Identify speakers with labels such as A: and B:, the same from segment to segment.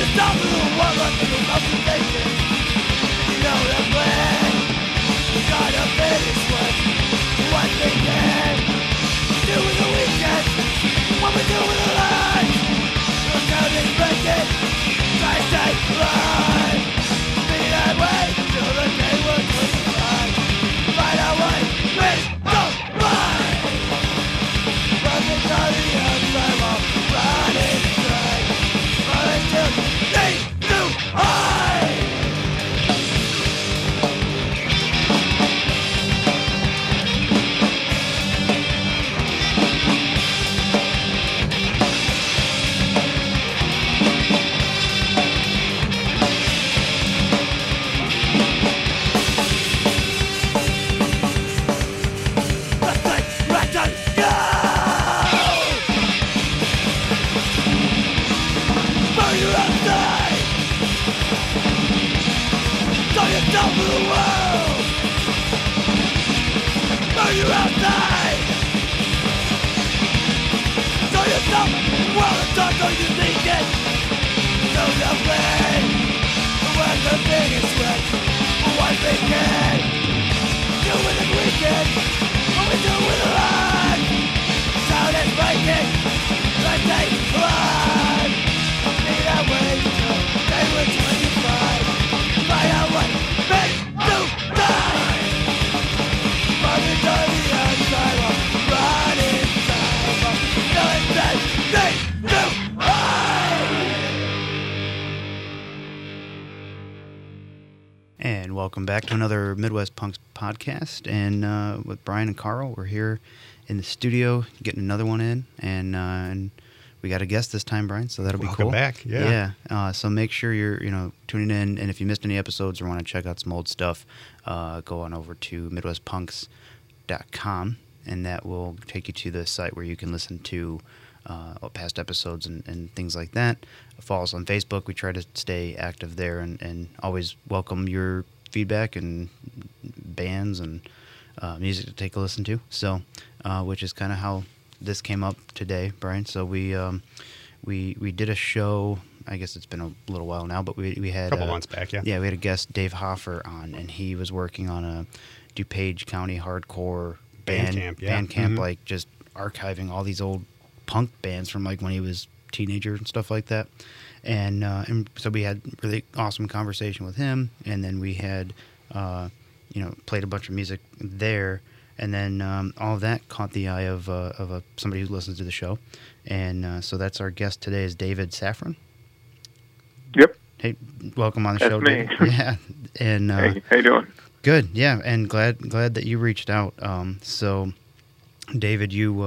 A: And welcome back to another Midwest Punks podcast. And with Brian and Carl, we're here in the studio getting another one in, and we got a guest this time, Brian. So that'll be cool.
B: Welcome back. Yeah.
A: So make sure you're tuning in, and if you missed any episodes or want to check out some old stuff, go on over to MidwestPunks.com, and that will take you to the site where you can listen to past episodes and things like that. Follow us on Facebook. We try to stay active there and always welcome your feedback and bands and music to take a listen to. So, which is kind of how this came up today, Brian. So we did a show. I guess it's been a little while now, but we had
B: a couple months back. Yeah,
A: we had a guest, Dave Hoffer, on, and he was working on a DuPage County hardcore band camp, like just archiving all these old punk bands from like when he was a teenager and stuff like that. And so we had really awesome conversation with him, and then we had played a bunch of music there, and then all of that caught the eye of somebody who listens to the show, and so that's our guest today is David Safran.
C: Yep.
A: Hey, welcome on the show,
C: me.
A: David. Yeah. And
C: hey, how you doing?
A: Good. Yeah, and glad that you reached out. So David, you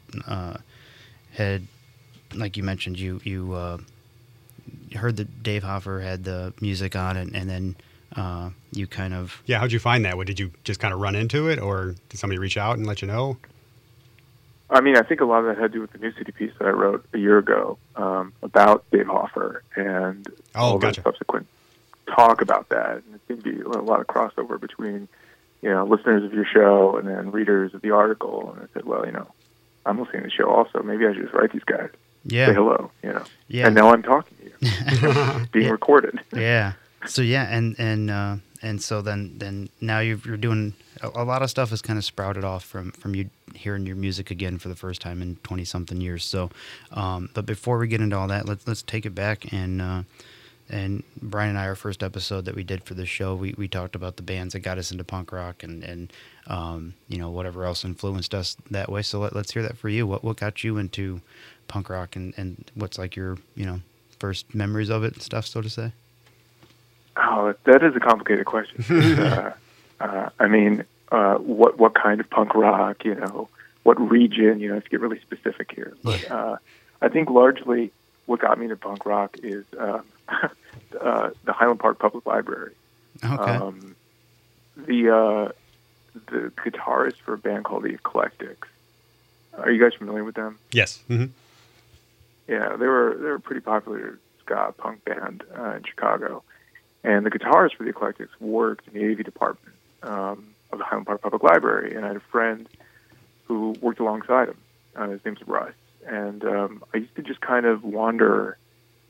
A: had, like you mentioned, you heard that Dave Hoffer had the music on it, and then you kind of...
B: Yeah, how'd you find that? Did you just kind of run into it, or did somebody reach out and let you know?
C: I mean, I think a lot of that had to do with the New City piece that I wrote a year ago about Dave Hoffer and all the subsequent talk about that. And it seemed to be a lot of crossover between, listeners of your show and then readers of the article. And I said, well, I'm listening to the show also. Maybe I should just write these guys.
A: Yeah.
C: Say hello,
A: Yeah.
C: And now I'm talking to you. Being recorded.
A: Yeah. So yeah, and so then now you're doing a lot of stuff has kind of sprouted off from you hearing your music again for the first time in 20-something years. So, but before we get into all that, let's take it back and Brian and I, our first episode that we did for the show, we talked about the bands that got us into punk rock and whatever else influenced us that way. So let's hear that for you. What got you into punk rock and what's like your first memories of it and stuff, so to say?
C: Oh, that is a complicated question. I mean, what kind of punk rock? What region? To get really specific here. But I think largely what got me into punk rock is the Highland Park Public Library.
A: Okay.
C: The guitarist for a band called the Eclectics. Are you guys familiar with them?
B: Yes. Mm-hmm.
C: Yeah, they were a pretty popular ska punk band in Chicago. And the guitarist for the Eclectics worked in the AV department of the Highland Park Public Library, and I had a friend who worked alongside him. His name's Russ. And I used to just kind of wander to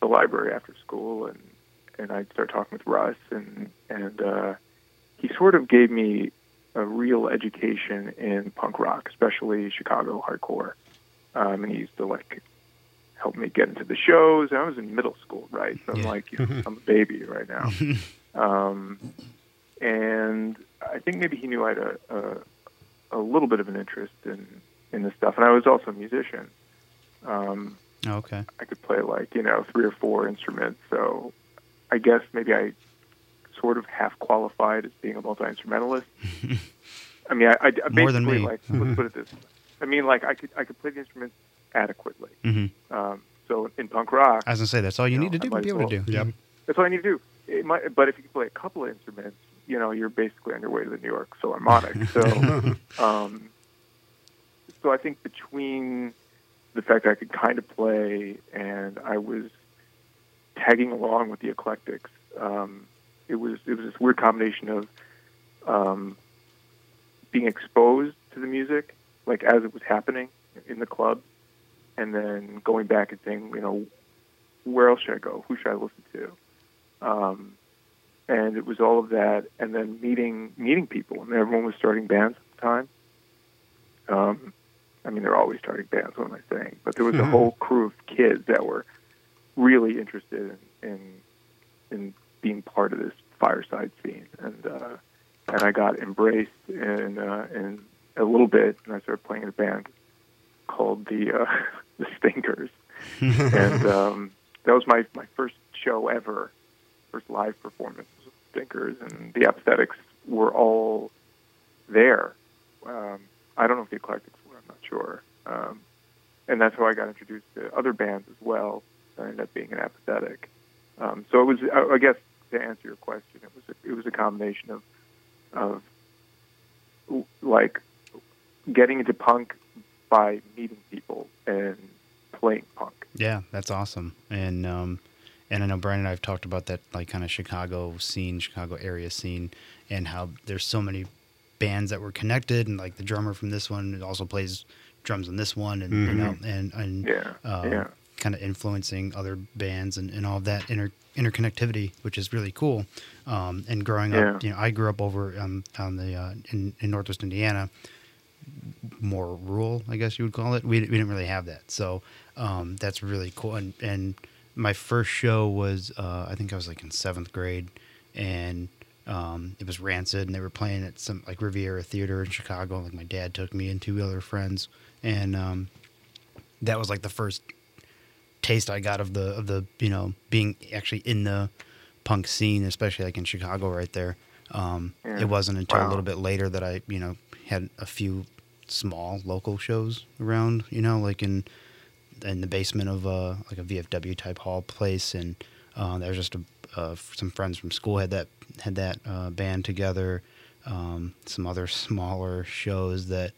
C: the library after school, and I'd start talking with Russ, and he sort of gave me a real education in punk rock, especially Chicago hardcore. And he used to like help me get into the shows. I was in middle school, right? So I'm like, I'm a baby right now. And I think maybe he knew I had a little bit of an interest in this stuff. And I was also a musician.
A: Okay.
C: I could play like, 3 or 4 instruments. So I guess maybe I sort of half qualified as being a multi-instrumentalist. I mean, I basically,
A: more than me.
C: Like, let's put it this way. I mean, like, I could play the instruments adequately. So in punk rock,
A: I was gonna say that's all you need to do to be able to do.
B: Yep.
C: That's all I need to do. But if you can play a couple of instruments, you're basically on your way to the New York Philharmonic. So, so I think between the fact that I could kind of play and I was tagging along with the Eclectics, it was this weird combination of being exposed to the music, like as it was happening in the club, and then going back and saying, where else should I go? Who should I listen to? And it was all of that, and then meeting people, and everyone was starting bands at the time. I mean, they're always starting bands. What am I saying? But there was a whole crew of kids that were really interested in being part of this fireside scene, and I got embraced in a little bit, and I started playing in a band called the Stinkers, and that was my first show ever, first live performance with Stinkers, and the Apathetics were all there. I don't know if the Eclectics were, I'm not sure, and that's how I got introduced to other bands as well. I ended up being an Apathetic. So it was, I guess, to answer your question, it was a combination of like getting into punk by meeting people and playing punk.
A: Yeah, that's awesome. And I know Brian and I have talked about that, like kind of Chicago scene, Chicago area scene, and how there's so many bands that were connected, and like the drummer from this one also plays drums in this one, and kind of influencing other bands and all of that interconnectivity, which is really cool. And growing up, I grew up over on the in Northwest Indiana, more rural, I guess you would call it. We didn't really have that, so that's really cool. And my first show was I think I was like in 7th grade, and it was Rancid, and they were playing at some like Riviera Theater in Chicago. Like my dad took me and 2 other friends, and that was like the first taste I got of the being actually in the punk scene, especially like in Chicago right there. It wasn't until a little bit later that I had a few small local shows around, like in the basement of like a VFW type hall place, and there was just some friends from school had that band together. Some other smaller shows that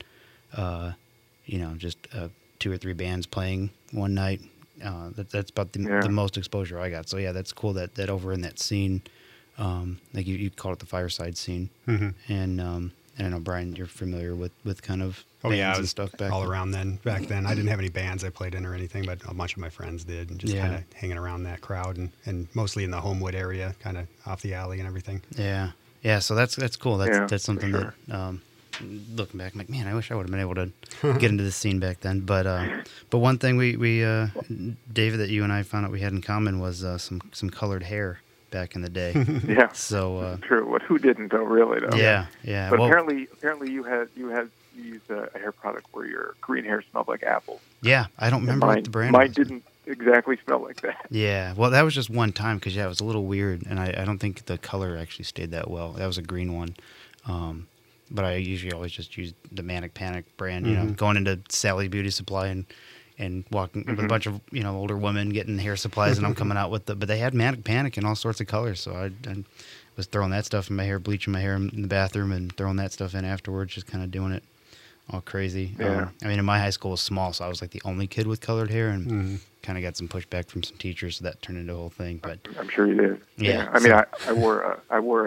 A: just 2 or 3 bands playing one night. That's about the most exposure I got. So yeah, that's cool that over in that scene, like you called it the fireside scene, and I know Brian, you're familiar with kind of bands and stuff back
B: then. I didn't have any bands I played in or anything, but a bunch of my friends did, and just kind of hanging around that crowd, and mostly in the Homewood area, kind of off the alley and everything.
A: Yeah. So that's cool. That's something that. Looking back, I'm like, man, I wish I would have been able to get into this scene back then. But one thing we David, that you and I found out we had in common was some colored hair back in the day.
C: Yeah.
A: So
C: true. Who didn't though? Really though.
A: Yeah.
C: But apparently you used a hair product where your green hair smelled like apples.
A: Yeah, I don't remember what the brand
C: mine
A: was.
C: Didn't exactly smell like that.
A: Yeah. Well, that was just one time because it was a little weird, and I don't think the color actually stayed that well. That was a green one. But I usually always just use the Manic Panic brand, going into Sally's Beauty Supply and walking with a bunch of, older women getting hair supplies, and I'm coming out with but they had Manic Panic in all sorts of colors. So I was throwing that stuff in my hair, bleaching my hair in the bathroom and throwing that stuff in afterwards, just kind of doing it all crazy.
C: Yeah.
A: In my high school was small, so I was like the only kid with colored hair, and kind of got some pushback from some teachers, so that turned into a whole thing. But
C: I'm sure you did.
A: Yeah.
C: I wore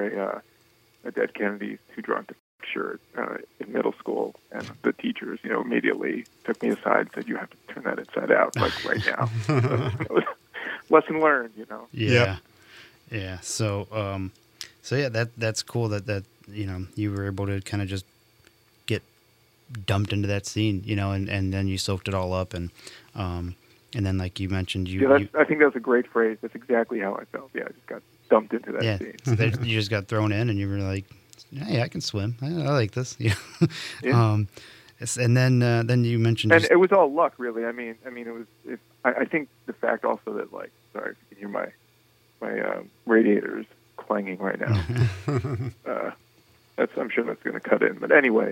C: a Dead Kennedys Too Drunk to shirt in middle school, and the teachers, immediately took me aside and said, "You have to turn that inside out, like right now." lesson learned, you know.
A: Yeah. Yep. Yeah. So yeah, that's cool that you were able to kind of just get dumped into that scene, and then you soaked it all up, and then like you mentioned,
C: I think that's a great phrase. That's exactly how I felt. Yeah, I just got dumped into that scene.
A: So you just got thrown in, and you were like, "Hey, I can swim. I like this." Yeah. And then you mentioned,
C: and it was all luck, really. I mean, it was. I think the fact also that, like, sorry if you can hear my radiators clanging right now. I'm sure that's going to cut in. But anyway,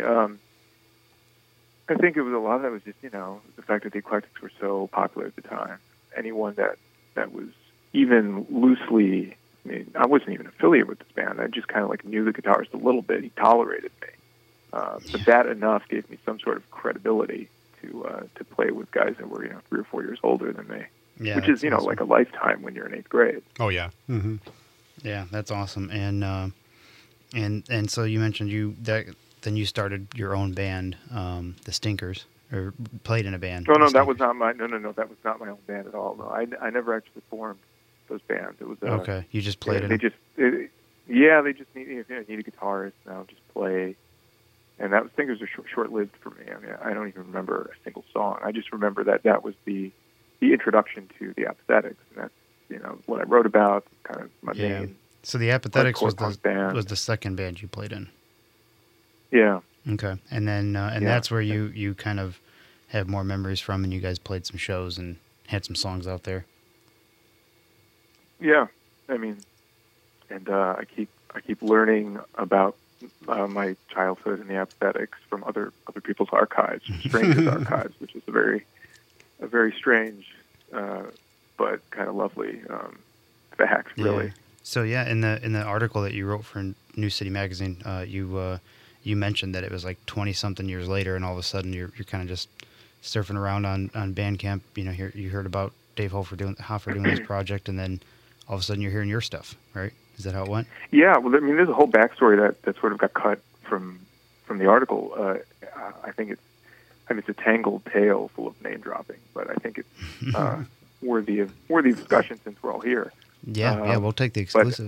C: I think it was a lot of that was just, the fact that the Eclectics were so popular at the time. Anyone that was even loosely, I wasn't even affiliated with this band. I just kind of like knew the guitarist a little bit. He tolerated me. But that enough gave me some sort of credibility to play with guys that were 3 or 4 years older than me, which is awesome. Like a lifetime when you're in 8th grade.
B: Oh yeah, mm-hmm.
A: Yeah, that's awesome. And so you mentioned then you started your own band, the Stinkers, or played in a band.
C: No, that was not my that was not my own band at all. No, I never actually formed those bands. It was
A: okay. You just played it.
C: They just need a guitarist now, just play. And that Stinkers are short-lived for me. I mean, I don't even remember a single song. I just remember that was the introduction to the Apathetics, and that's what I wrote about, kind of my main.
A: So the Apathetics was the second band you played in.
C: Yeah.
A: Okay, and then that's where you kind of have more memories from, and you guys played some shows and had some songs out there.
C: Yeah, I mean, and I keep learning about my childhood and the Apathetics from other people's archives, strangers' archives, which is a very strange but kind of lovely fact, really.
A: Yeah. So in the article that you wrote for New City Magazine, you mentioned that it was like 20-something years later, and all of a sudden you're kind of just surfing around on Bandcamp. You heard about Dave Hofer doing this project, and then all of a sudden you're hearing your stuff, right? Is that how it went?
C: Yeah, well, I mean, there's a whole backstory that sort of got cut from the article. I think it's a tangled tale full of name dropping, but I think it's worthy of discussion since we're all here.
A: Yeah, we'll take the exclusive.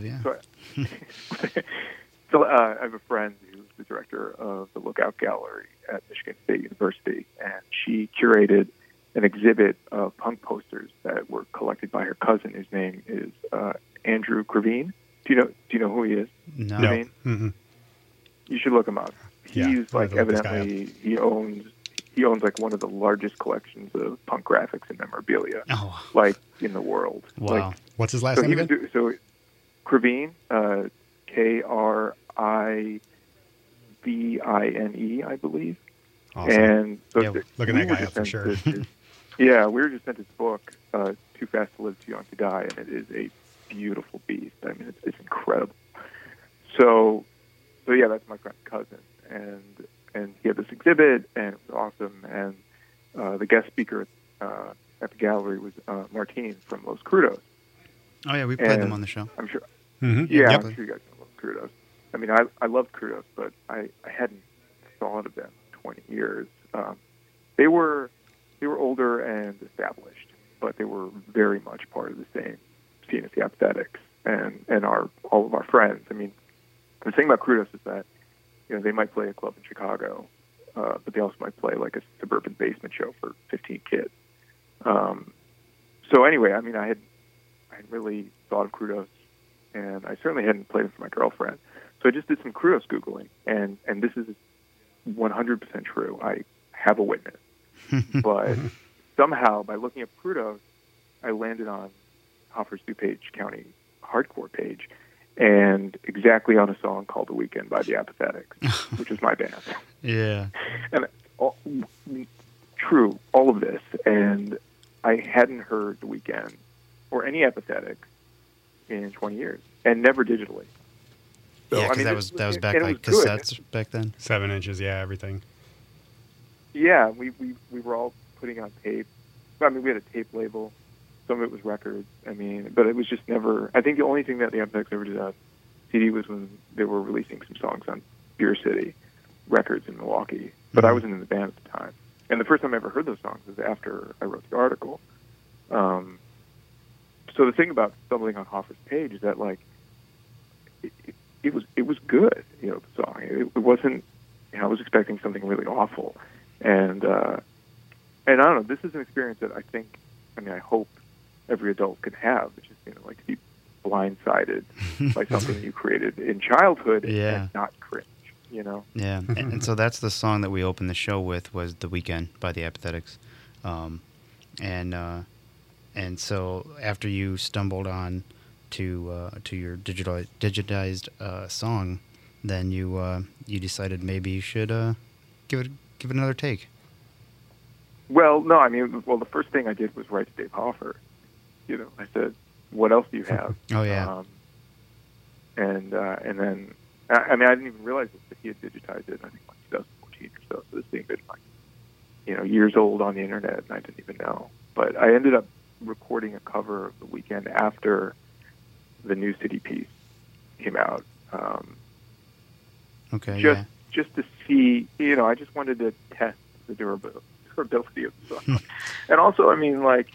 C: So I have a friend who's the director of the Lookout Gallery at Michigan State University, and she curated an exhibit of punk posters that were collected by her cousin, whose name is Andrew Krivine. Do you know who he is?
A: No.
B: Mm-hmm.
C: You should look him up. He's like evidently he owns like one of the largest collections of punk graphics and memorabilia, like in the world.
A: Wow.
C: Like,
B: what's his last name again?
C: So Krivine, Krivine, I believe.
B: Awesome.
C: And so
B: looking that guy up for sure.
C: We were just sent his book, Too Fast to Live, Too Young to Die, and it is a beautiful beast. I mean, it's incredible. So yeah, that's my friend's cousin, and he had this exhibit, and it was awesome. And the guest speaker at the gallery was Martine from Los Crudos.
A: Oh yeah, we played them on the show.
C: I'm sure.
B: Mm-hmm.
C: Yeah, I'm sure you guys know Los Crudos. I mean, I loved Crudos, but I hadn't thought of them in 20 years. They were older and established, but they were very much part of the same scene as the Apathetics and all of our friends. I mean, the thing about Crudos is that they might play a club in Chicago, but they also might play like a suburban basement show for 15 kids. So anyway, I mean, I had really thought of Crudos, and I certainly hadn't played them for my girlfriend. So I just did some Crudos Googling, and this is 100% true. I have a witness. But somehow, by looking at Crudos, I landed on Hoffer's DuPage County hardcore page, and exactly on a song called The Weekend by the Apathetics, which is my band.
A: Yeah.
C: And all of this, and I hadn't heard The Weekend or any Apathetics in 20 years, and never digitally. So,
A: yeah, because that was back like cassettes back then.
B: 7 inches, yeah, everything.
C: Yeah, we were all putting on tape. I mean, we had a tape label. Some of it was records. I mean, but it was just never. I think the only thing that the Apathetics ever did on CD was when they were releasing some songs on Beer City Records in Milwaukee. But I wasn't in the band at the time. And the first time I ever heard those songs was after I wrote the article. So so the thing about stumbling on Hoffer's page is that like it was good, you know, the song. It wasn't, you know, I was expecting something really awful, and I don't know. This is an experience that I hope every adult can have, which is, you know, like to be blindsided by something you created in childhood and not cringe, you know.
A: Yeah, and so that's the song that we opened the show with, was "The Weekend" by the Apathetics, and so after you stumbled on to your digitized song, then you decided maybe you should give it another take.
C: Well, no, I mean, the first thing I did was write to Dave Hoffer. You know, I said, "What else do you have?"
A: Oh yeah.
C: And then, I mean, I didn't even realize that he had digitized it. I think like 2014 or so. So this thing had been like, you know, years old on the internet, and I didn't even know. But I ended up recording a cover of The Weekend after the New City piece came out. Just to see, you know, I just wanted to test the durability of the song. And also, I mean, like,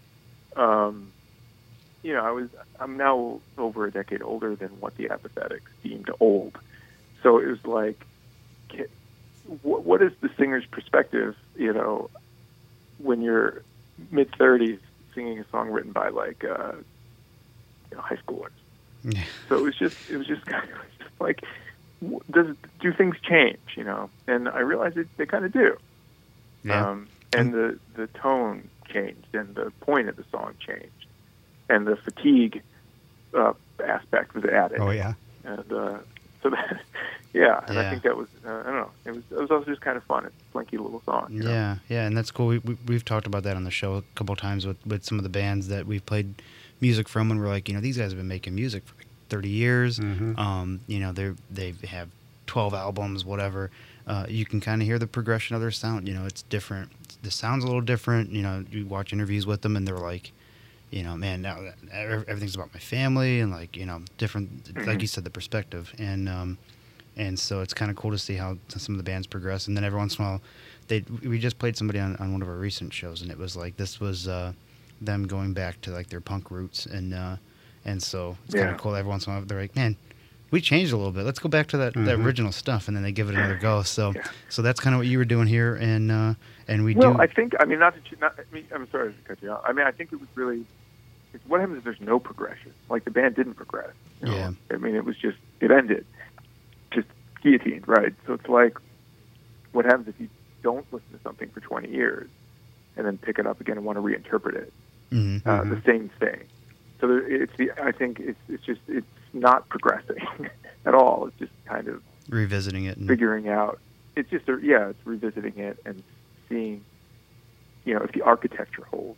C: you know, I'm now over a decade older than what the Apathetics deemed old. So it was like, what is the singer's perspective, you know, when you're mid-30s singing a song written by like, you know, high schoolers? Yeah. So it was just kind of like, do things change, you know? And I realized they kind of do. Yeah. And the tone changed, and the point of the song changed, and the fatigue aspect was added.
B: Oh yeah.
C: And so that, yeah. And I think that was, I don't know. It was also just kind of fun. It's a slinky little song. You know?
A: Yeah, and that's cool. We've talked about that on the show a couple of times with some of the bands that we've played music from, and we're like, you know, these guys have been making music for like 30 years. Mm-hmm. You know, they have 12 albums, whatever. You can kind of hear the progression of their sound. You know, it's different. The sound's a little different. You know, you watch interviews with them, and they're like, you know, man, now everything's about my family, and like, you know, different. Mm-hmm. Like you said, the perspective, and so it's kind of cool to see how some of the bands progress. And then every once in a while, we just played somebody on one of our recent shows, and it was like this was them going back to like their punk roots, and so it's kind of cool. Every once in a while, they're like, man, we changed a little bit. Let's go back to that original stuff, and then they give it another go. So, so that's kind of what you were doing here, and we do.
C: Well, I think, I mean, I'm sorry to cut you off. I mean, I think it was really. What happens if there's no progression? Like the band didn't progress. You know? Yeah. I mean, it ended, just guillotined, right? So it's like, what happens if you don't listen to something for 20 years, and then pick it up again and want to reinterpret it? Mm-hmm. The same thing. So I think it's not progressing at all. It's just kind of
A: revisiting it, and
C: figuring out. It's just it's revisiting it and seeing, you know, if the architecture holds.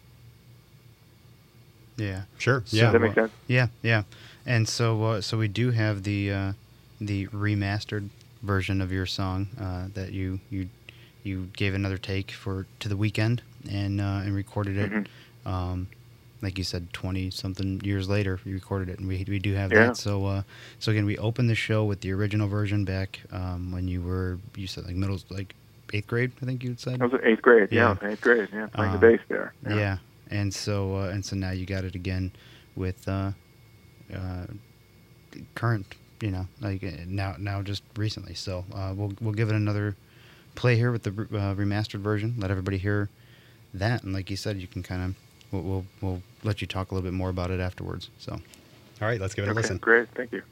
A: Yeah,
B: sure.
C: Yeah, does that make sense?
A: Yeah. And so we do have the remastered version of your song that you gave another take to The Weekend and recorded it. Mm-hmm. Like you said, 20-something years later, you recorded it, and we do have that. So again, we opened the show with the original version back when you said like middle, like 8th grade, I think you had said.
C: I was in 8th grade. Yeah, 8th grade. Yeah, playing the bass there.
A: Yeah. And so now you got it again with current, you know, like now just recently. So we'll give it another play here with the remastered version. Let everybody hear that, and like you said, you can kind of we'll let you talk a little bit more about it afterwards. So,
B: all right, let's give it a listen.
C: Great, thank you.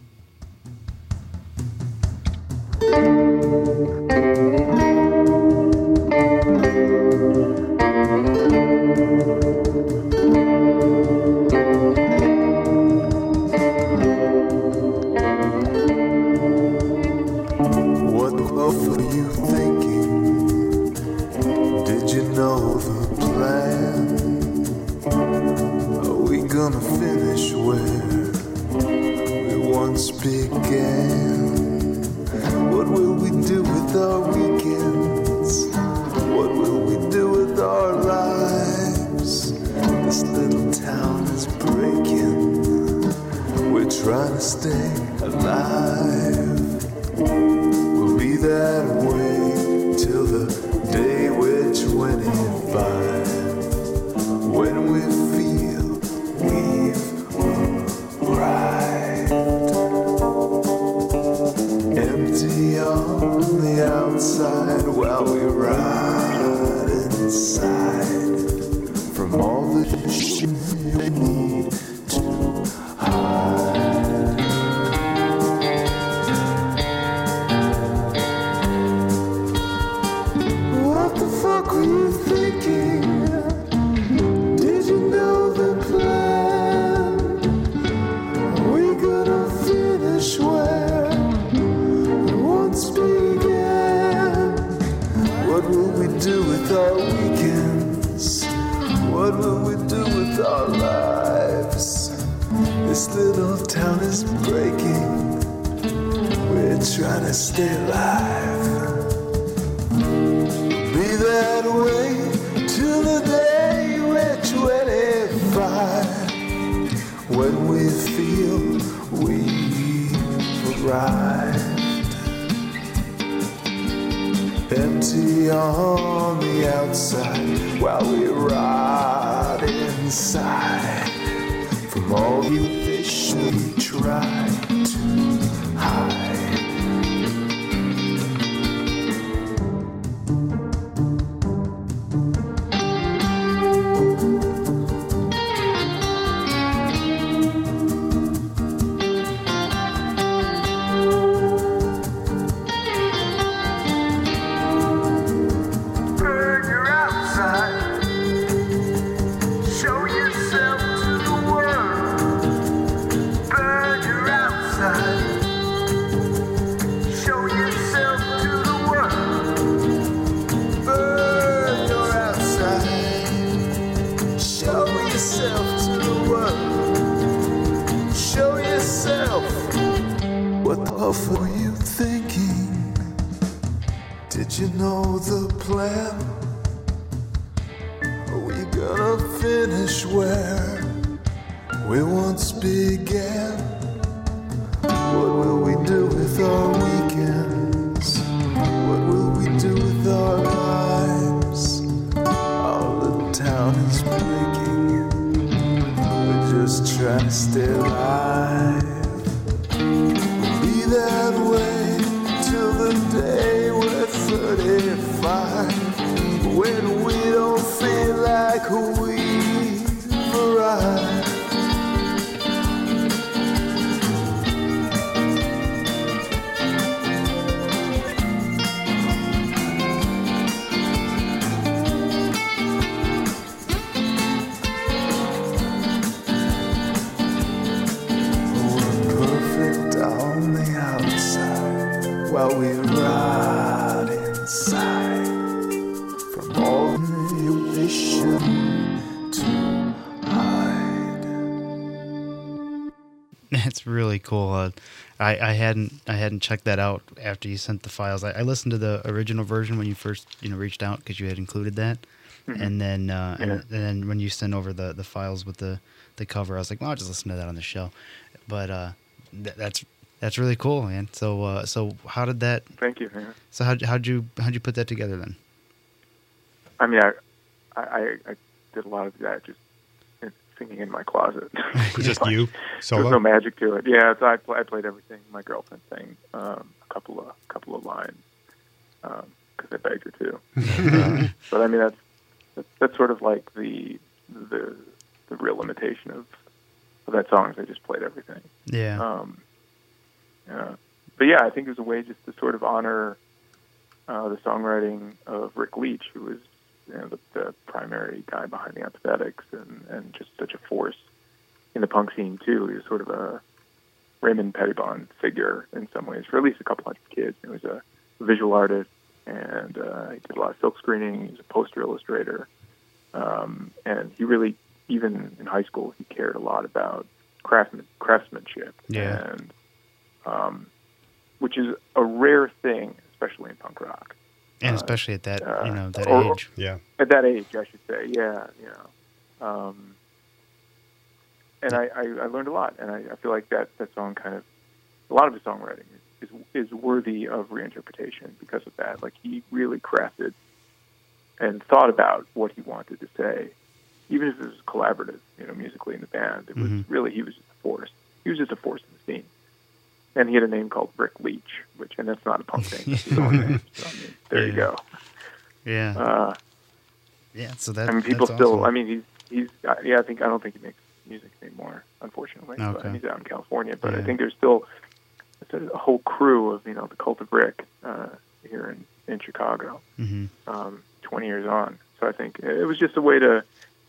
D: Trying to stay alive. We'll be that way till the day we're 25, when we feel we've What will we do with our lives? This little town is breaking. We're trying to stay alive. Be that way till the day we're 25. When we feel we've arrived. Empty on the outside while we rot inside. From all the wish we try to hide. What were you thinking? Did you know the plan? Are we gonna finish where we once began? What will we do with our weekends? What will we do with our lives? Our little town is breaking. We're just trying to stay alive. That way till the day we're 35, when we don't feel like we've arrived. While we rot inside from all the wishing to hide.
A: That's really cool. I hadn't checked that out after you sent the files. I listened to the original version when you first reached out because you had included that, and then and then when you sent over the files with the cover, I was like, well, I'll just listen to that on the show. But that's really cool, man. So how did that?
C: Thank you, man.
A: So how'd you put that together then?
C: I mean, I did a lot of that just singing in my closet.
B: Just like, you solo?
C: There's no magic to it. Yeah, so I played everything. My girlfriend sang a couple of lines because I begged her to. But I mean, that's sort of like the real limitation of that song is I just played everything.
A: Yeah.
C: But yeah, I think it was a way just to sort of honor the songwriting of Rick Leach, who was the primary guy behind the Apathetics and just such a force in the punk scene too. He was sort of a Raymond Pettibon figure in some ways for at least a couple hundred kids. He was a visual artist and he did a lot of silk screening. He was a poster illustrator, and he really, even in high school, he cared a lot about craftsmanship.
A: Yeah.
C: And which is a rare thing, especially in punk rock,
A: and especially at that that age.
B: Yeah,
C: at that age, I should say. Yeah, and I learned a lot, and I feel like that song kind of a lot of his songwriting is worthy of reinterpretation because of that. Like he really crafted and thought about what he wanted to say, even if it was collaborative, musically in the band. It was really he was just a force. He was just a force in the scene. And he had a name called Rick Leach, and that's not a punk thing. That's his own name. So, I mean, there you go.
A: Yeah. So that.
C: I mean, people
A: that's
C: still.
A: awesome.
C: I mean, he's. I don't think he makes music anymore, unfortunately.
A: Okay.
C: But he's out in California. But
A: Yeah.
C: I think there's still a whole crew of the Cult of Rick here in Chicago. 20 years on. So I think it was just a way to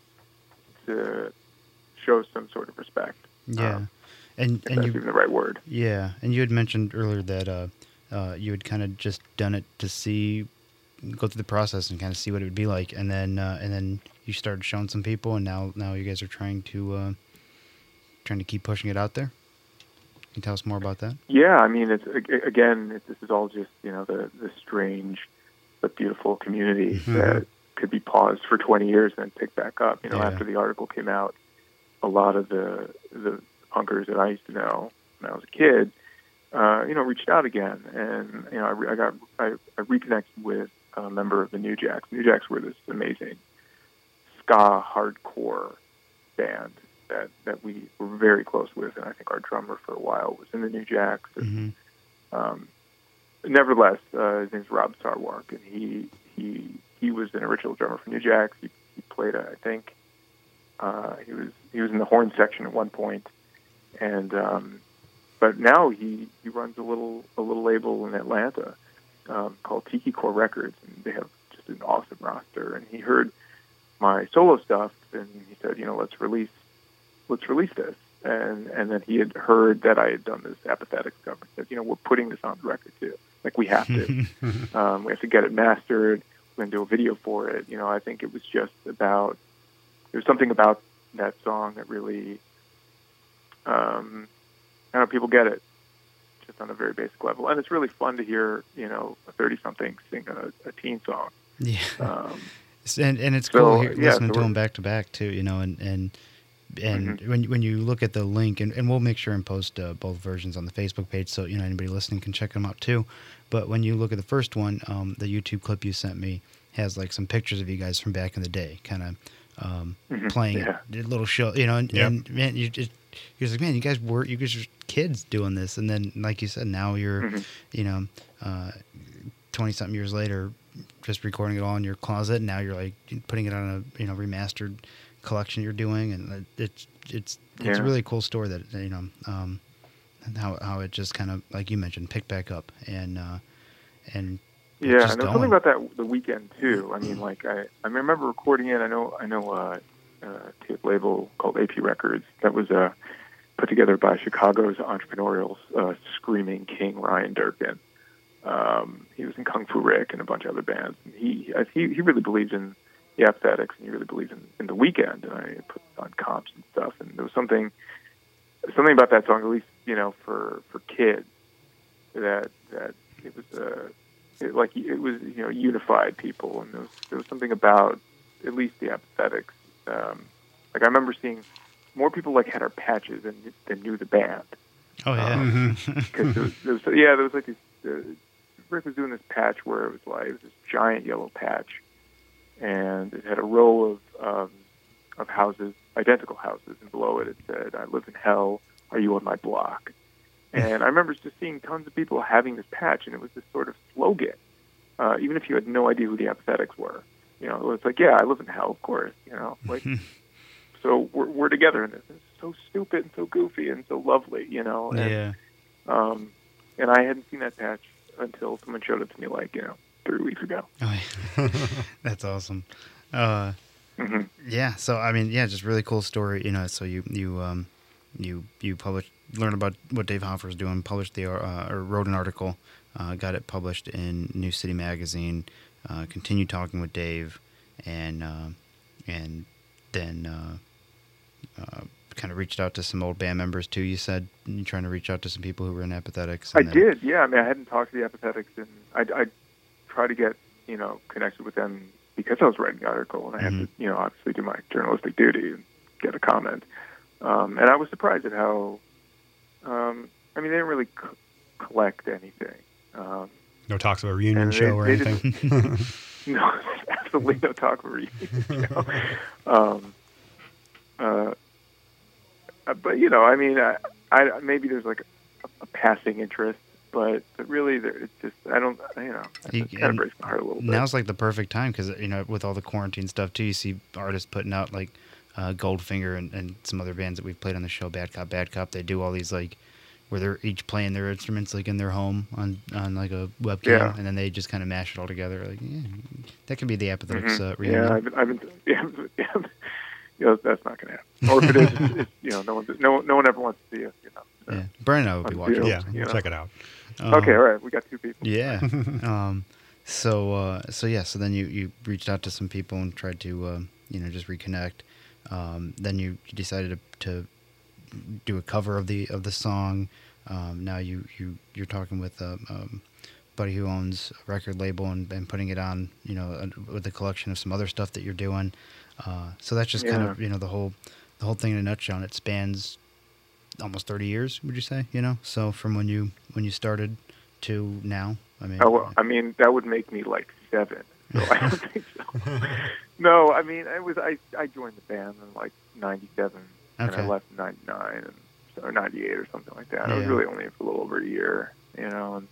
C: show some sort of respect.
A: Yeah. And
C: that's
A: you,
C: even the right word.
A: Yeah, and you had mentioned earlier that you had kind of just done it to see go through the process and kind of see what it would be like, and then you started showing some people, and now you guys are trying to keep pushing it out there. Can you tell us more about that?
C: Yeah, I mean, this is all just the strange but beautiful community that could be paused for 20 years and then pick back up. After the article came out, a lot of the punkers that I used to know when I was a kid, reached out again, and I reconnected with a member of the New Jacks. New Jacks were this amazing ska hardcore band that we were very close with, and I think our drummer for a while was in the New Jacks. And, nevertheless, his name's Rob Sarwark, and he was an original drummer for New Jacks. He played, I think, he was in the horn section at one point, and but now he runs a little label in Atlanta called Tiki Core Records, and they have just an awesome roster. And he heard my solo stuff, and he said, let's release this. And then he had heard that I had done this Apathetics cover. He said, we're putting this on the record too. Like, we have to. We have to get it mastered. We're going to do a video for it. I think it was just about, there's something about that song that really, I don't know, people get it just on a very basic level. And it's really fun to hear, a 30-something sing a teen song.
A: Yeah. And it's cool listening to them back to back too, and when you look at the link, and we'll make sure and post both versions on the Facebook page, so anybody listening can check them out too. But when you look at the first one, the YouTube clip you sent me has like some pictures of you guys from back in the day, kind of playing a little show, and man, you're like, man, you guys were kids doing this, and then like you said, now you're 20-something years later, just recording it all in your closet, and now you're like putting it on a remastered collection you're doing, and it's a really cool story that how it just kind of, like you mentioned, picked back up and
C: and there's something about that the weekend too. I mean, like I remember recording it. I know a tape label called AP Records that was put together by Chicago's entrepreneurial screaming king Ryan Durkin. He was in Kung Fu Rick and a bunch of other bands. And he really believed in the Apathetics, and he really believed in the weekend. And I put on comps and stuff, and there was something about that song, at least for kids, that it was it was unified people, and there was something about at least the Apathetics. Like, I remember seeing more people like had our patches than knew the band.
A: Oh yeah,
C: because there was like this. Rick was doing this patch where it was this giant yellow patch, and it had a row of houses, identical houses, and below it said, "I live in hell. Are you on my block?" And I remember just seeing tons of people having this patch, and it was this sort of slogan, even if you had no idea who the Apathetics were. It's like, yeah, I live in hell, of course. Like, so we're together in this. It's so stupid and so goofy and so lovely, And, and I hadn't seen that patch until someone showed it to me, 3 weeks ago.
A: Oh, yeah. That's awesome. Yeah. So I mean, yeah, just really cool story. So you published, learned about what Dave Hoffer's doing, published or wrote an article, got it published in New City Magazine. Continued talking with Dave, and then kind of reached out to some old band members too. You said you're trying to reach out to some people who were in Apathetics.
C: I did, yeah. I mean, I hadn't talked to the Apathetics, and I tried to get connected with them because I was writing the article, and I had to obviously do my journalistic duty and get a comment. And I was surprised at how they didn't really collect anything.
B: No talks of a reunion show or anything?
C: No, absolutely no talk of a reunion show. But I maybe there's like a passing interest, but really, it's just it kind of breaks my heart a little bit.
A: Now's like the perfect time because with all the quarantine stuff too, you see artists putting out like Goldfinger and some other bands that we've played on the show, Bad Cop. They do all these like where they're each playing their instruments like in their home on like a webcam, and then they just kind of mash it all together. Like, yeah, that could be the Apathetics reunion.
C: That's not going to happen. Or if it is, it's, no one ever wants to see us.
A: Yeah, Brian and I will be watching.
B: Yeah, check it out.
C: Okay, all right, we got two people.
A: Yeah. So so then you reached out to some people and tried to just reconnect. Then you decided to do a cover of the song. Now you're talking with buddy who owns a record label and putting it on, with a collection of some other stuff that you're doing. So that's just kind of, the whole thing in a nutshell. And it spans almost 30 years, would you say? So from when you started to now, I mean,
C: that would make me like 7. So I don't think so. No, I mean, I joined the band in like 97, and I left in 99 or 98 or something like that. I was really only for a little over a year, and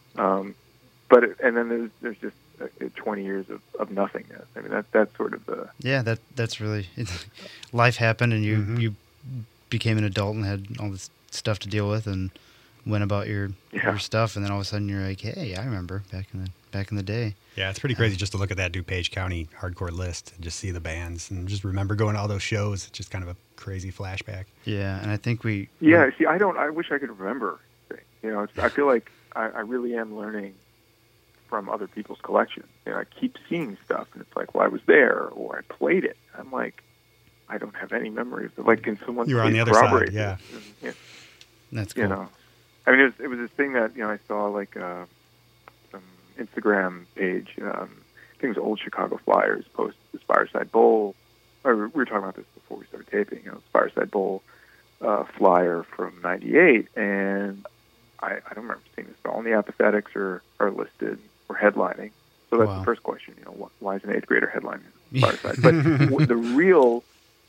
C: then there's just 20 years of nothingness. I mean, that's sort of the
A: that's really life happened, and you became an adult and had all this stuff to deal with, and went about your stuff, and then all of a sudden you're like, hey, I remember back in the day.
B: Yeah, it's pretty crazy just to look at that DuPage County hardcore list and just see the bands and just remember going to all those shows. It's just kind of a crazy flashback.
A: Yeah, and I think see,
C: I wish I could remember things. I feel like I really am learning from other people's collections. I keep seeing stuff, and it's like, well, I was there, or I played it. I'm like, I don't have any memories. Like, can someone
B: you were on the other side, yeah.
A: That's cool.
C: I mean, it was this thing that I saw like some Instagram page. I think it was Old Chicago Flyers posted this Fireside Bowl. Or we were talking about this before we started taping. Fireside Bowl flyer from '98, and I don't remember seeing this, but all the Apathetics are listed or headlining. So that's the first question. Why is an 8th grader headlining Fireside? But the real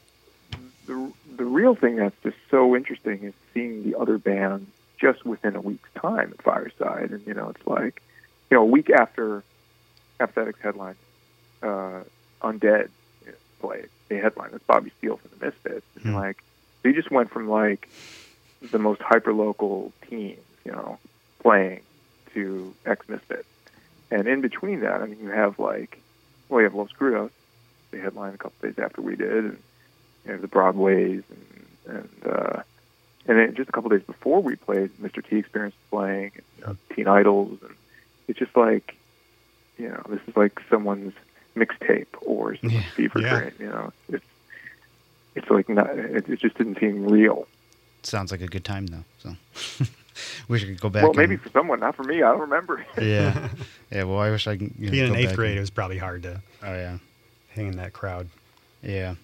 C: thing that's just so interesting is seeing the other bands just within a week's time at Fireside. And, it's like, a week after Apathetics headline, Undead played. They headlined. That's Bobby Steele from the Misfits. And, they just went from, the most hyper-local teams, playing to ex-Misfits. And in between that, I mean, you have, you have Los Crudos. They headlined a couple days after we did. And you have the Broadways and then just a couple days before we played, Mr. T Experience playing, Teen Idols, and it's just like, this is like someone's mixtape or someone's fever dream. It's like it just didn't seem real.
A: Sounds like a good time though. So wish I could go back.
C: Well, maybe for someone, not for me. I don't remember.
A: Yeah. Well, I wish I could.
B: Being in 8th grade, it was probably hard to.
A: Oh yeah.
B: Hang in that crowd.
A: Yeah.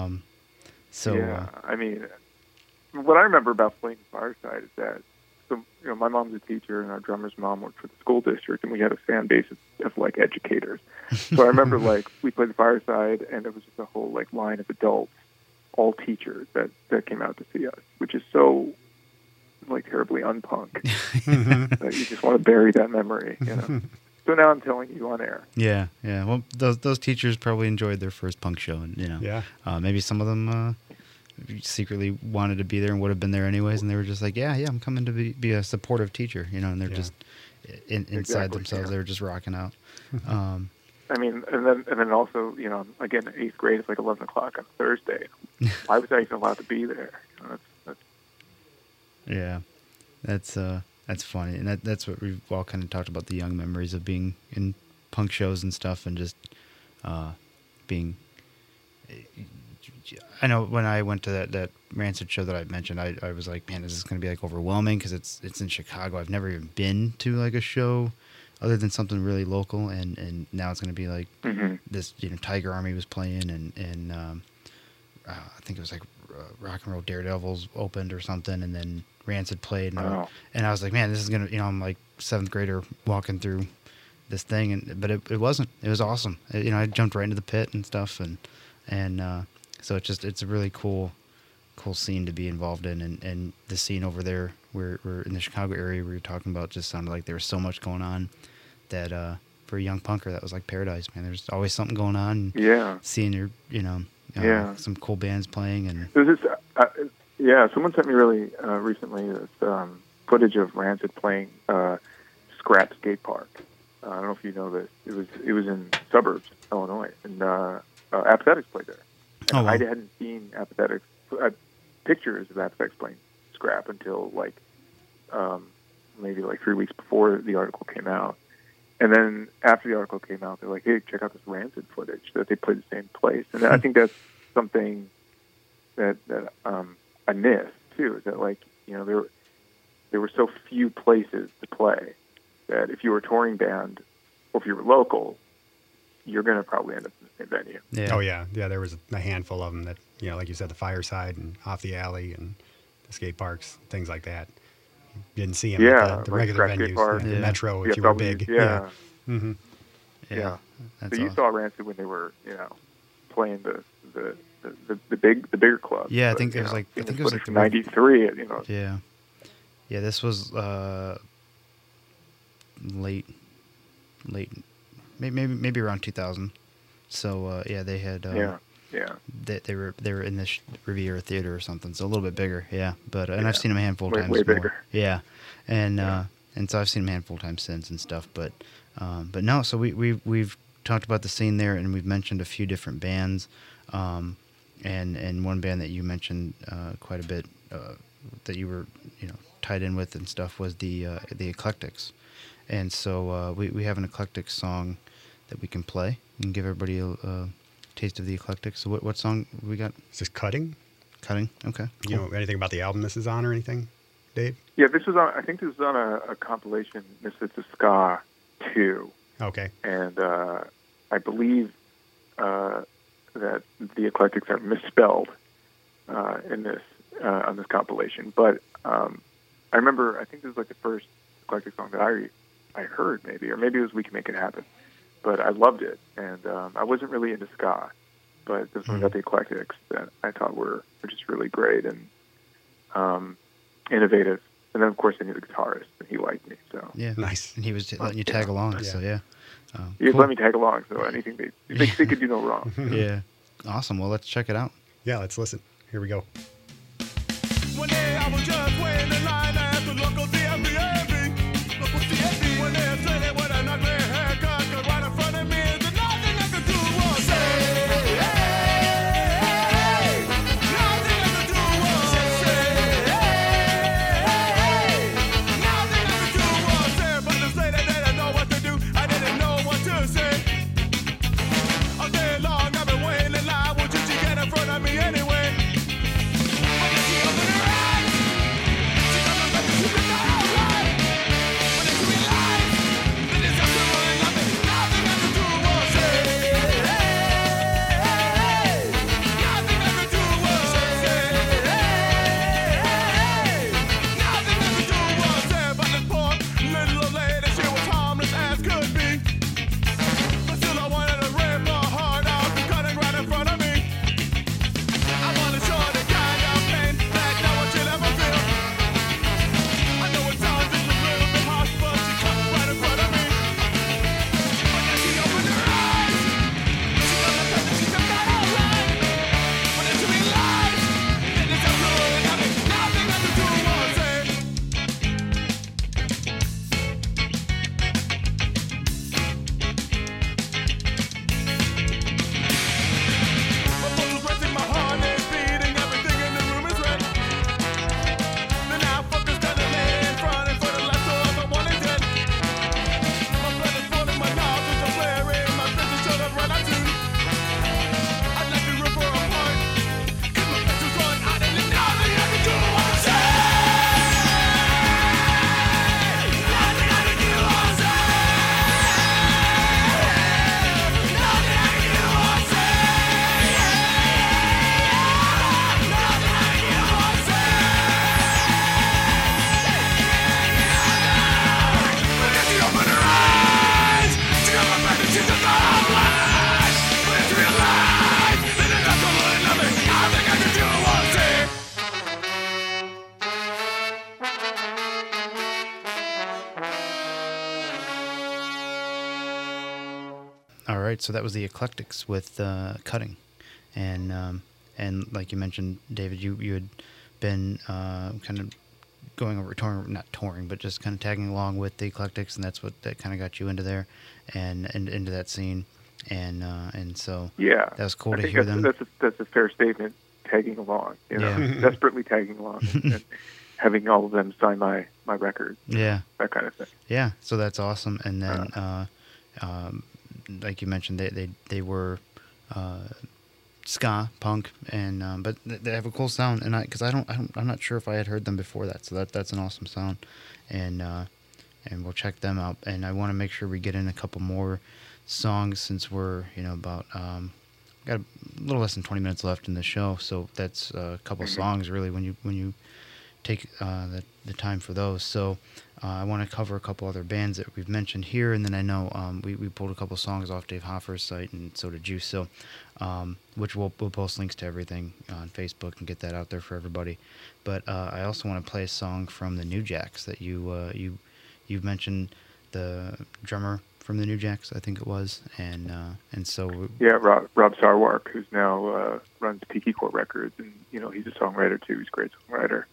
C: I mean, what I remember about playing Fireside is that, my mom's a teacher, and our drummer's mom worked for the school district, and we had a fan base of educators. So I remember, we played the Fireside, and there was just a whole, line of adults, all teachers, that came out to see us, which is so, terribly unpunk. That you just want to bury that memory, So now I'm telling you on air.
A: Yeah. Well, those teachers probably enjoyed their first punk show, and maybe some of them secretly wanted to be there and would have been there anyways, and they were just like, I'm coming to be a supportive teacher, and they're just inside themselves, they were just rocking out.
C: I mean, and then also, again, 8th grade, it's 11 o'clock on Thursday. Why was I even allowed to be there?
A: That's funny, and that's what we've all kind of talked about, the young memories of being in punk shows and stuff, and just being. I know when I went to that Rancid show that I mentioned, I was like, man, is this going to be overwhelming because it's in Chicago. I've never even been to a show other than something really local, and now it's going to be this. Tiger Army was playing, and I think it was Rock and Roll Daredevils opened or something, and then Rancid played, and I was like, man, this is gonna, I'm like 7th grader walking through this thing, but it wasn't. It was awesome. I jumped right into the pit and stuff, and so it's a really cool scene to be involved in, and the scene over there where we're in the Chicago area we were talking about just sounded like there was so much going on that for a young punker that was like paradise, man. There's always something going on.
C: Yeah.
A: Seeing some cool bands playing, and
C: there's this. Someone sent me really recently this footage of Rancid playing Scrap Skate Park. I don't know if you know this. It was in suburbs, Illinois, and Apathetics played there. And I hadn't seen Apathetics pictures of Apathetics playing Scrap until maybe 3 weeks before the article came out. And then after the article came out, they're like, "Hey, check out this Rancid footage that they played the same place." And I think that's something that I miss too. Is that, like, you know, there were so few places to play that if you were a touring band or if you were local, you're going to probably end up in the same venue.
B: Yeah. Oh yeah, there was a handful of them that, you know, like you said, the Fireside and Off the Alley and the skate parks, things like that. You didn't see them at the
C: like
B: regular venues,
C: Park,
B: the Metro if you were big.
C: Yeah.
B: Mm-hmm.
C: Yeah. So you saw Rancid when they were, you know, playing the bigger clubs.
A: Yeah, I think it was like
C: '93. You know.
A: Yeah. Yeah, this was late, maybe around 2000. So yeah, they had they were in this Riviera Theater or something, so a little bit bigger. Yeah, but and I've seen them a handful of times.
C: Way bigger.
A: Yeah, and so I've seen them a handful of times since and stuff. But no, so we've talked about the scene there, and we've mentioned a few different bands, and one band that you mentioned quite a bit that you were, you know, tied in with and stuff was the Eclectics. And so we have an Eclectics song that we can play and give everybody a taste of the Eclectics. So what song we got?
B: Is this Cutting?
A: Cutting? Okay. Cool.
B: You know anything about the album this is on or anything, Dave?
C: Yeah, this was on. I think this was on a compilation, Misfits of Ska 2.
B: Okay.
C: And I believe that the Eclectics are misspelled in this on this compilation. But I remember, I think this was like the first Eclectic song that I heard, maybe, or maybe it was We Can Make It Happen. But I loved it, and I wasn't really into ska, but this one got the Eclectics that I thought were just really great and innovative. And then, of course, I knew the guitarist, and he liked me. So
A: yeah,
B: nice.
A: And he was letting you tag along.
B: Yeah.
A: So yeah,
C: he was letting me tag along. So anything they could do no wrong.
A: Yeah, awesome. Well, let's check it out.
B: Yeah, let's listen. Here we go.
E: One day I was just waiting in line at the local DMV. Local DMV. When they said it with an ugly haircut, cause right in front of me is nothing I could do was say, hey. Nothing I could do was say, hey. Nothing I could do was say, but to say that they didn't know what to do, I didn't know what to say. All day long I've been waiting in line, would you get in front of me anyway?
A: So that was the Eclectics with Cutting, and like you mentioned, David, you had been kind of going over not touring, but just kind of tagging along with the Eclectics, and that kind of got you into there and into that scene, and so
C: yeah,
A: that was cool to hear them.
C: That's a fair statement. Tagging along, you know, desperately tagging along, and having all of them sign my record.
A: Yeah.
C: That kind of thing.
A: Yeah. So that's awesome. And then, like you mentioned, they were ska punk, and but they have a cool sound. And I'm not sure if I had heard them before that. So that's an awesome sound, and we'll check them out. And I want to make sure we get in a couple more songs since we're about got a little less than 20 minutes left in the show. So that's a couple songs really when you take the time for those. So I want to cover a couple other bands that we've mentioned here, and then I know we pulled a couple songs off Dave Hoffer's site, and so did you. So which we'll post links to everything on Facebook and get that out there for everybody. But I also want to play a song from the New Jacks that you've mentioned, the drummer from the New Jacks, I think it was, and so
C: Rob Sarwark, who's now runs Tiki Core Records, and he's a songwriter too. He's a great songwriter.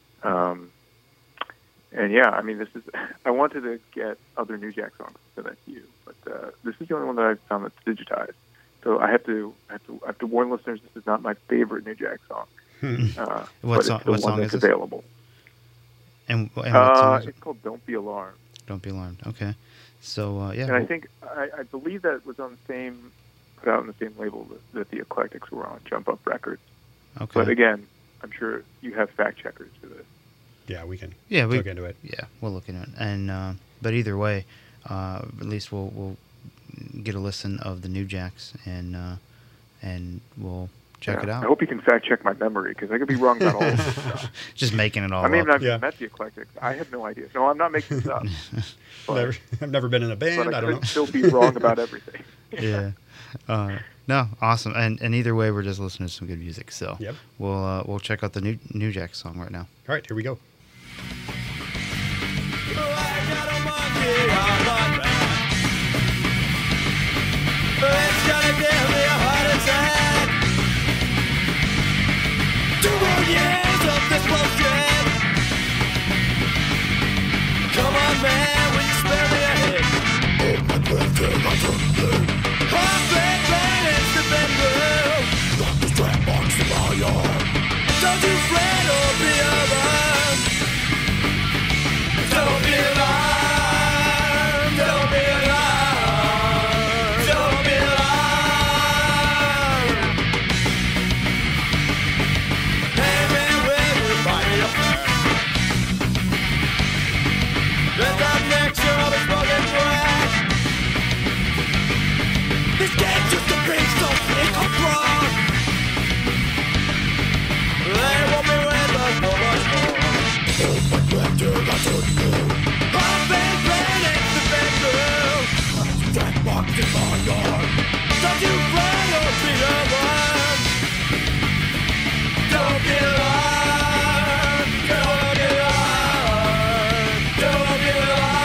C: And yeah, I mean, I wanted to get other New Jack songs to that to you, but this is the only one that I've found that's digitized. So I have to warn listeners, this is not my favorite New Jack song.
A: What song is this?
C: Available.
A: And what song is it?
C: It's called "Don't Be Alarmed."
A: Don't Be Alarmed. Okay. So yeah.
C: And I think I believe that was on put out on the same label that the Eclectics were on, Jump Up Records. Okay. But again, I'm sure you have fact checkers for this.
B: Yeah, we can.
A: Yeah,
B: look into it.
A: Yeah, we'll look into it. And but either way, at least we'll get a listen of the New Jacks, and we'll check it out.
C: I hope you can fact check my memory, because I could be wrong about all of this stuff.
A: Just making it all up.
C: I mean, I've met the Eclectics. I have no idea. No, I'm not making this up.
B: I've never been in a band.
C: But
B: I don't know.
C: Still be wrong about everything.
A: Yeah. No, awesome. And either way, we're just listening to some good music. So we'll check out the New Jack song right now.
B: All right, here we go.
E: It's gonna give me a heart attack. 2 more years of this bullshit. Come on, man, will you spare me a hit? I've been planning to bend through. Got the strap box in my arm. Don't you fret or be alarmed. Don't be alarmed. Don't be alarmed. Don't be alarmed. Hey man, where you find me up there? There's up next to all the smoking crack. This game's just a piece of sick or wrong. They want me with us for much more. Oh my God, that's untrue. I've been planning to bend through. That box in my yard. Don't you fret or be alarmed. Don't be alarmed. Don't be alarmed. Don't be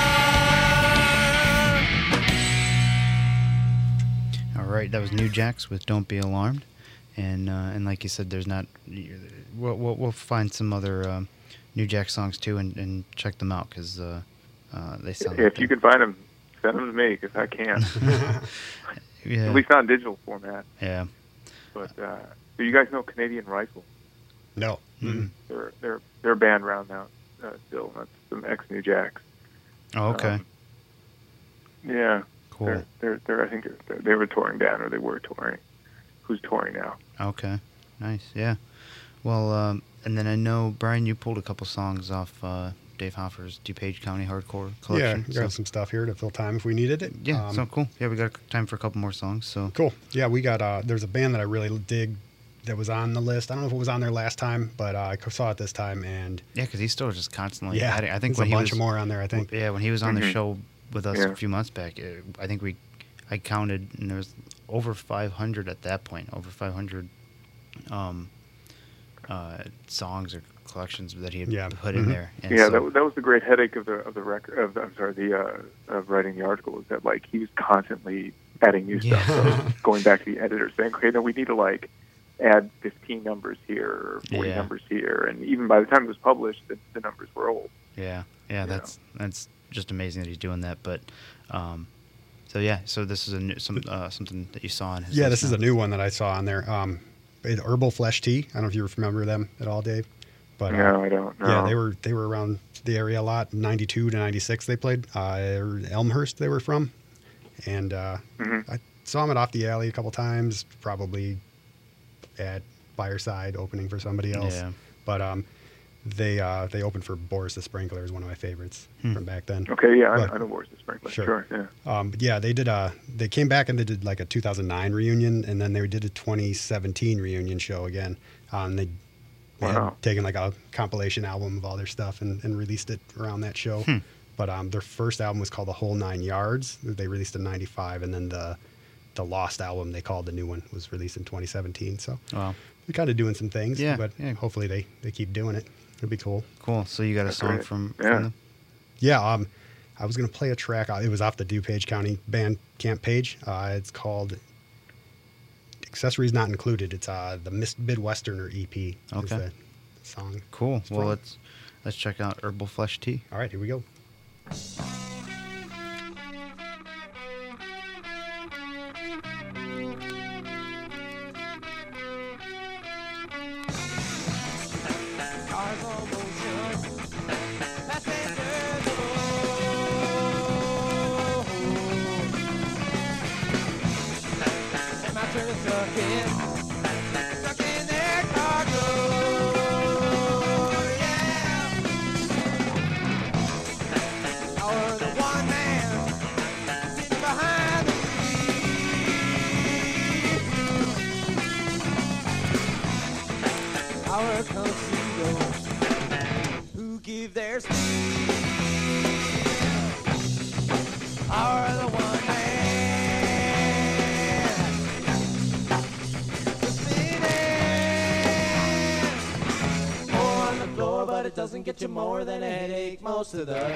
E: alarmed.
A: All right, that was New Jacks with "Don't Be Alarmed," and like you said, there's not. We'll find some other New Jack songs too, and check them out, because they sound.
C: If you can find them, send them to me, because I can't.
A: Yeah.
C: At least not in digital format.
A: Yeah.
C: But do you guys know Canadian Rifle?
B: No.
A: Mm-hmm.
C: They're a band around now still. That's some ex New Jacks.
A: Oh, okay.
C: Yeah.
A: Cool.
C: They're I think they were a touring band, or they were touring. Who's touring now?
A: Okay. Nice. Yeah. Well, and then I know, Brian, you pulled a couple songs off Dave Hoffer's DuPage County Hardcore collection.
B: Yeah, got some stuff here to fill time if we needed it.
A: Yeah, so cool. Yeah, we got time for a couple more songs. So
B: cool. Yeah, we got. There's a band that I really dig that was on the list. I don't know if it was on there last time, but I saw it this time, and
A: yeah, because he's still just constantly adding. I think
B: there's a bunch more on there. I think.
A: Yeah, when he was on the show with us a few months back, I think I counted, and there was over 500 at that point. Over 500 songs or collections that he had put in there. And
C: yeah, so, that was the great headache of the record. Of writing the article, is that like he was constantly adding new stuff. So going back to the editor saying, okay, no, we need to add 15 numbers here or 40 numbers here, and even by the time it was published, the numbers were old.
A: Yeah, that's just amazing that he's doing that. But so this is something that you saw on his.
B: Yeah, this is a new one that I saw on there. Herbal Flesh Tea. I don't know if you remember them at all, Dave. But
C: no, I don't know.
B: Yeah, they were around the area a lot. 92 to 96 they played. Elmhurst they were from. And I saw them at Off the Alley a couple times, probably at Fireside opening for somebody else.
A: Yeah.
B: But they opened for Boris the Sprinkler, is one of my favorites from back then.
C: Okay, yeah, I know Boris the Sprinkler.
B: Sure.
C: Yeah.
B: But yeah, they came back and they did like a 2009 reunion, and then they did a 2017 reunion show again. They had taken like a compilation album of all their stuff and released it around that show. But their first album was called The Whole Nine Yards. They released in '95, and then the Lost album they called the new one was released in 2017. So they're kind of doing some things.
A: Yeah,
B: but hopefully they keep doing it. It'd be cool.
A: Cool. So you got a song
C: great.
A: from
C: Yeah.
A: them?
B: Yeah. I was gonna play a track. It was off the DuPage County Bandcamp page. It's called Accessories Not Included. It's the Midwesterner EP. Is
A: Okay.
B: the song.
A: Cool. Well,
B: from.
A: let's check out Herbal Flesh Tea.
B: All right, here we go.
F: Our concealers who give their speed are the one man spinning on the floor, but it doesn't get you more than a headache most of the time.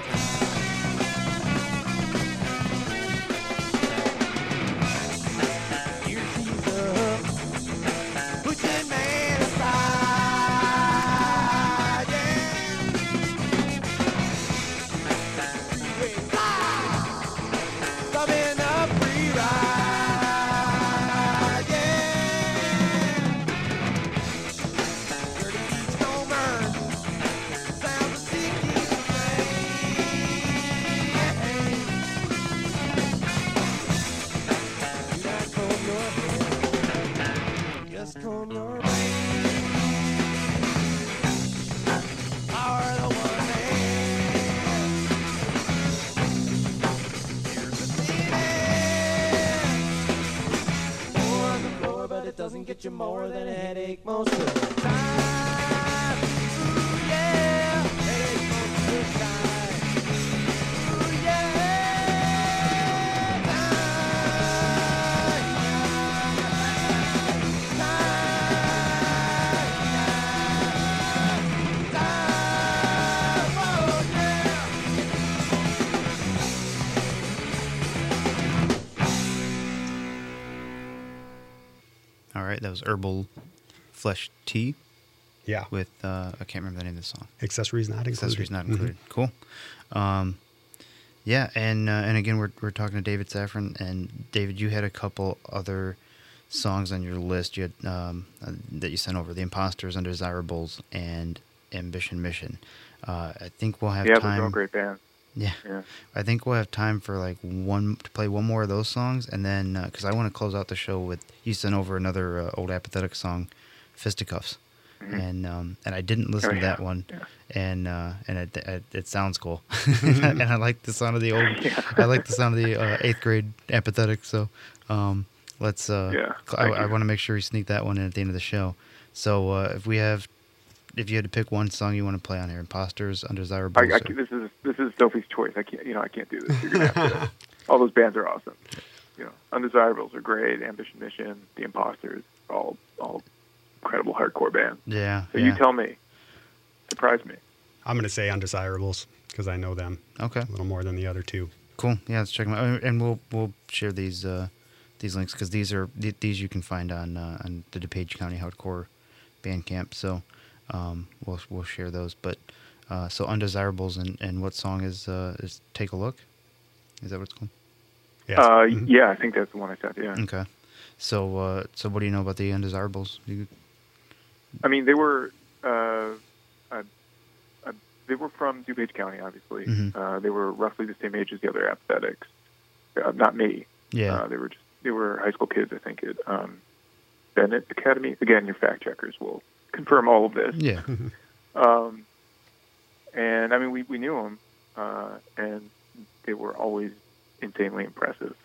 F: Comb your brain. Are the one man. Here's the feeling on the floor, but it doesn't get you more than a headache most of the time. Ooh, yeah, headache most of the time. Ooh, yeah.
A: All right, that was Herbal Flesh Tea
B: Yeah.
A: with I can't remember the name of the song.
B: Accessories Not Included.
A: Accessories Not Included. Cool. Yeah, and again we're talking to David Safran, and David, you had a couple other songs on your list. You had that you sent over: The Imposters, Undesirables, and Ambition Mission. I think we'll have time.
C: Yeah, they're all great bands.
A: Yeah. I think we'll have time for like to play one more of those songs, and then because I want to close out the show with, you sent over another old Apathetic song, Fisticuffs, and I didn't listen to that one, and it sounds cool, and I like the sound of the old, I like the sound of the 8th grade Apathetic, so let's I want to make sure we sneak that one in at the end of the show. So if you had to pick one song you want to play on here, Imposters, Undesirables.
C: This is Sophie's choice. I can't do this. You're gonna have to. All those bands are awesome. Undesirables are great. Ambition Mission, The Imposters, all incredible hardcore bands.
A: Yeah.
C: So you tell me. Surprise me.
B: I'm gonna say Undesirables because I know them.
A: Okay.
B: A little more than the other two.
A: Cool. Yeah, let's check them out, and we'll share these links because these you can find on the DuPage County Hardcore Bandcamp. So we'll share those. But so Undesirables and what song is Take a Look? Is that what it's called?
B: Yes.
C: Yeah, I think that's the one I said. Yeah.
A: Okay. So what do you know about the Undesirables?
C: I mean, they were they were from DuPage County, obviously.
A: Mm-hmm.
C: They were roughly the same age as the other Apathetics. Not me.
A: Yeah.
C: They were high school kids, I think, at Bennett Academy. Again, your fact checkers will confirm all of this.
A: Yeah.
C: And I mean, we knew them, and they were always insanely impressive.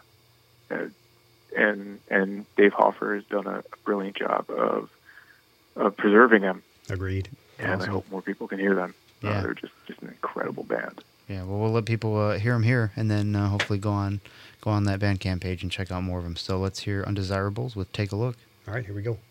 C: And Dave Hoffer has done a brilliant job of preserving them.
B: Agreed.
C: And
B: Awesome.
C: I hope more people can hear them.
A: Yeah.
C: They're just an incredible band.
A: Yeah, well, we'll let people hear them here, and then hopefully go on that Bandcamp page and check out more of them. So let's hear Undesirables with Take a Look.
B: All right, here we go.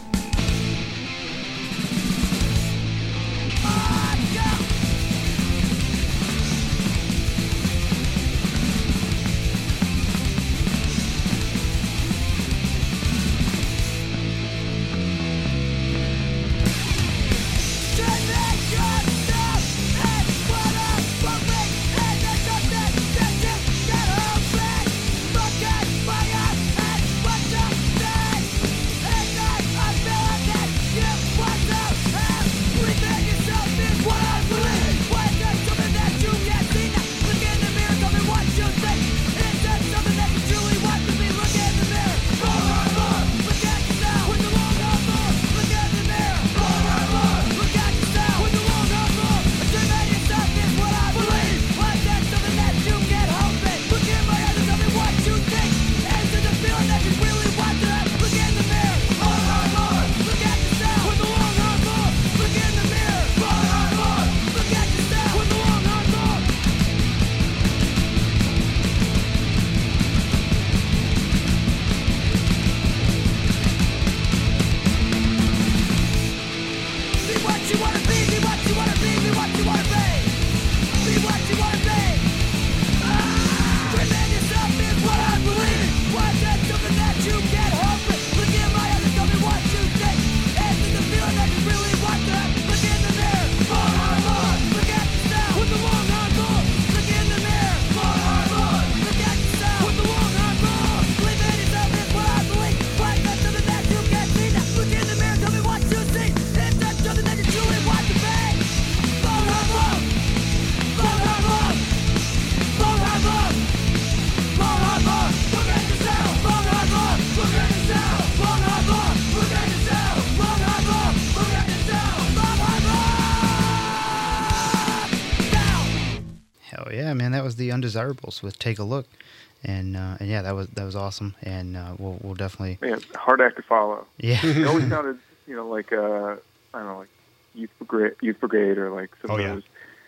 A: The Undesirables with Take a Look, and yeah, that was awesome, and we'll definitely.
C: Yeah, hard act to follow.
A: Yeah,
C: it always sounded, like I don't know, like Youth Brigade, or like some of those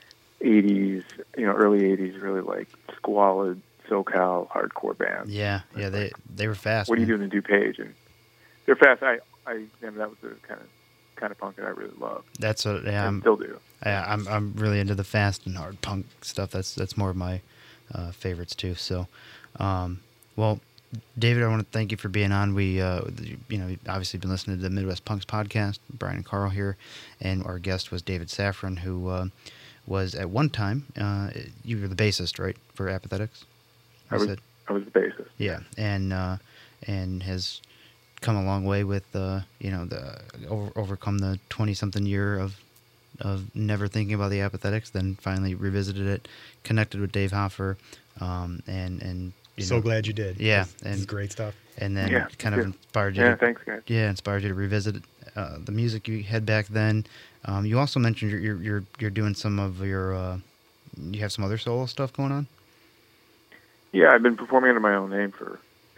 C: '80s, early '80s, really like squalid SoCal hardcore bands.
A: Yeah, they were fast.
C: What are you doing in DuPage? And they're fast. I mean, that was the kind of punk that I really loved.
A: That's I
C: still do.
A: Yeah, I'm really into the fast and hard punk stuff. That's more of my favorites too. So, well, David, I want to thank you for being on. We, obviously been listening to the Midwest Punks podcast. Brian and Carl here, and our guest was David Safran, who was at one time you were the bassist, right, for Apathetics?
C: I was the bassist.
A: Yeah, and has come a long way with overcome the 20-something year of never thinking about the Apathetics, then finally revisited it, connected with Dave Hoffer, and
B: glad you did.
A: Yeah,
B: this is great stuff.
A: And then kind of inspired you.
C: Yeah, thanks, guys.
A: Yeah, inspired you to revisit the music you had back then. You also mentioned you're doing some of your you have some other solo stuff going on.
C: Yeah, I've been performing under my own name for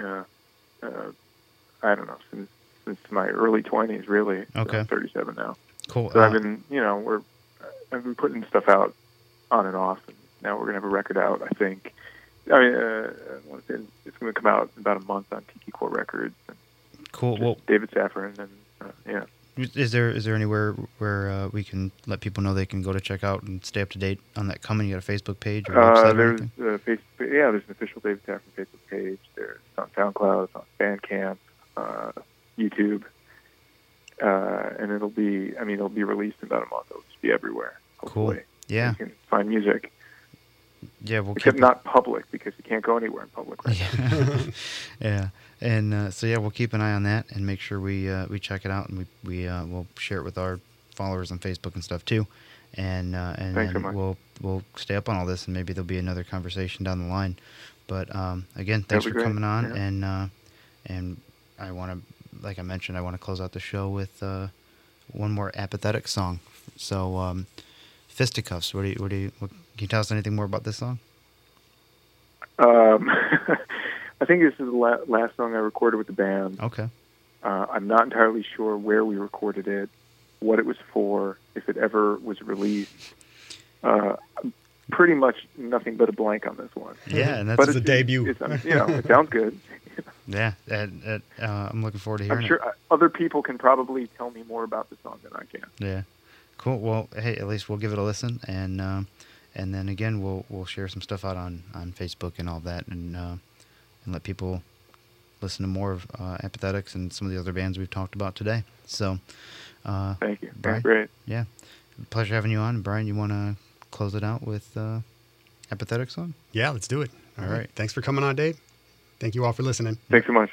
C: I don't know, since my early 20s, really.
A: Okay.
C: I'm 37 now.
A: Cool.
C: So I've been, I've been putting stuff out on and off, and now we're gonna have a record out. I think. I mean, it's gonna come out in about a month on Tiki Core Records. And
A: cool. Well,
C: David Safran, and yeah.
A: Is there anywhere where we can let people know they can go to check out and stay up to date on that coming? You got a Facebook page or website?
C: There's there's an official David Safran Facebook page. There's on SoundCloud, it's on Bandcamp, YouTube. And it'll be released in about a month. It'll just be everywhere. Hopefully.
A: Cool. Yeah.
C: You can find music.
A: Yeah,
C: except not public, because you can't go anywhere in public right now.
A: Yeah. And so we'll keep an eye on that and make sure we check it out, and we'll share it with our followers on Facebook and stuff too. And
C: Thanks so much.
A: we'll stay up on all this, and maybe there'll be another conversation down the line. But again, thanks for coming on, and I want to, like I mentioned, I want to close out the show with one more Apathetic song. So, Fisticuffs. What can you tell us anything more about this song?
C: I think this is the last song I recorded with the band.
A: Okay.
C: I'm not entirely sure where we recorded it, what it was for, if it ever was released. Pretty much nothing but a blank on this one.
A: Yeah, and that's
B: a debut.
C: It sounds good.
A: Yeah, I'm looking forward to hearing it.
C: I'm sure other people can probably tell me more about the song than I can.
A: Yeah, cool. Well, hey, at least we'll give it a listen, and then again we'll share some stuff out on Facebook and all that, and let people listen to more of Apathetics and some of the other bands we've talked about today. So,
C: thank you.
A: Brian,
C: great.
A: Yeah, pleasure having you on. Brian, you want to close it out with Apathetic song?
B: Yeah, let's do it.
A: All right.
B: Thanks for coming on, Dave. Thank you all for listening.
C: Thanks so much.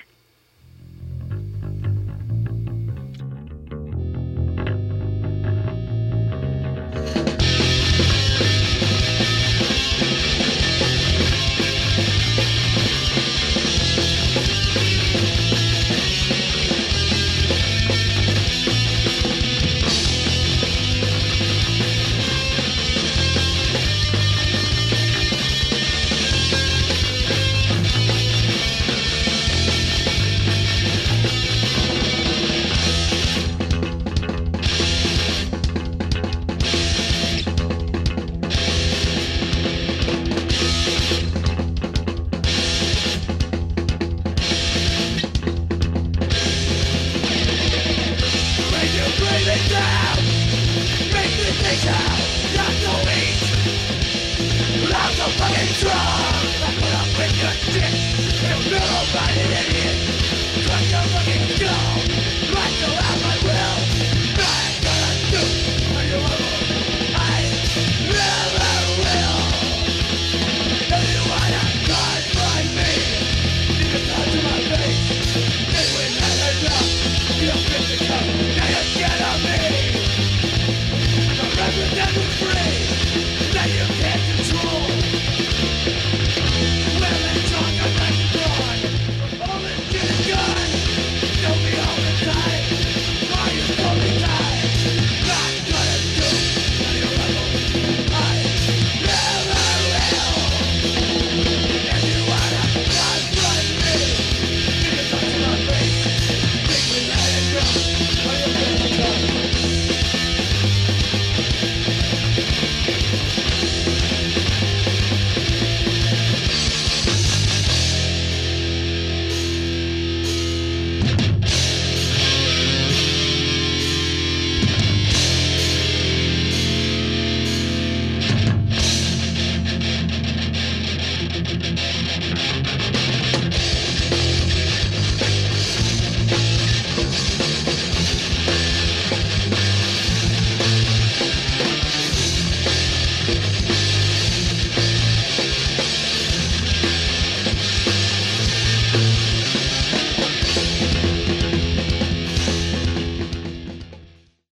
F: Fucking try.